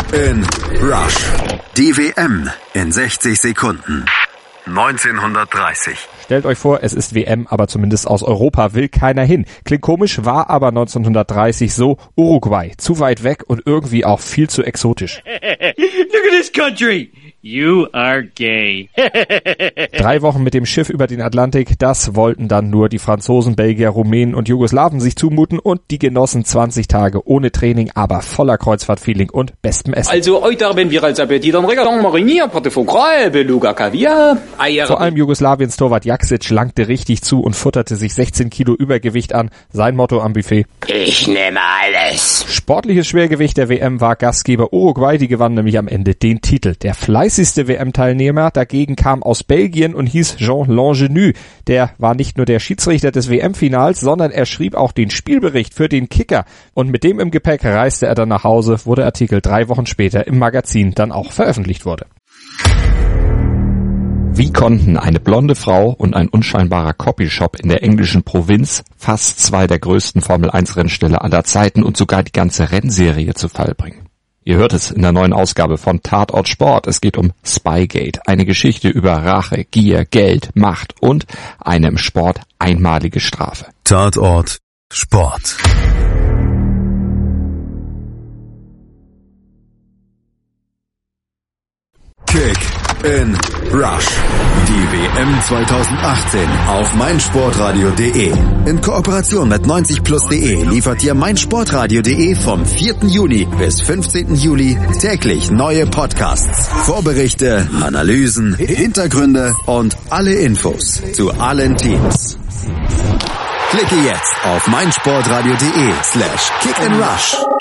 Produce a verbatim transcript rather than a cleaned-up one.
in Rush. Die W M in sechzig Sekunden. neunzehnhundertdreißig. Stellt euch vor, es ist W M, aber zumindest aus Europa will keiner hin. Klingt komisch, war aber neunzehnhundertdreißig so. Uruguay, zu weit weg und irgendwie auch viel zu exotisch. Look at this country. You are gay. Drei Wochen mit dem Schiff über den Atlantik, das wollten dann nur die Franzosen, Belgier, Rumänen und Jugoslawen sich zumuten und die genossen zwanzig Tage ohne Training, aber voller Kreuzfahrtfeeling und bestem Essen. Also heute haben wir als Appetit am Regaton Marinier, Pâté foie gras, Beluga Kaviar, Eier. Vor allem Jugoslawiens Torwart Jaksic langte richtig zu und futterte sich sechzehn Kilo Übergewicht an. Sein Motto am Buffet: Ich nehme alles. Sportliches Schwergewicht der W M war Gastgeber Uruguay, die gewann nämlich am Ende den Titel. Der fleißigste W M-Teilnehmer dagegen kam aus Belgien und hieß Jean Langenu. Der war nicht nur der Schiedsrichter des W M-Finals, sondern er schrieb auch den Spielbericht für den Kicker. Und mit dem im Gepäck reiste er dann nach Hause, wo der Artikel drei Wochen später im Magazin dann auch veröffentlicht wurde. Wie konnten eine blonde Frau und ein unscheinbarer Copyshop in der englischen Provinz fast zwei der größten Formel eins Rennställe aller Zeiten und sogar die ganze Rennserie zu Fall bringen? Ihr hört es in der neuen Ausgabe von Tatort Sport. Es geht um Spygate, eine Geschichte über Rache, Gier, Geld, Macht und eine im Sport einmalige Strafe. Tatort Sport. Kick in Rush. Die W M zweitausendachtzehn auf meinsportradio punkt de. In Kooperation mit neunzig plus punkt de liefert dir meinsportradio punkt de vom vierten Juni bis fünfzehnten Juli täglich neue Podcasts, Vorberichte, Analysen, Hintergründe und alle Infos zu allen Teams. Klicke jetzt auf meinsportradio punkt de slash kick in rush.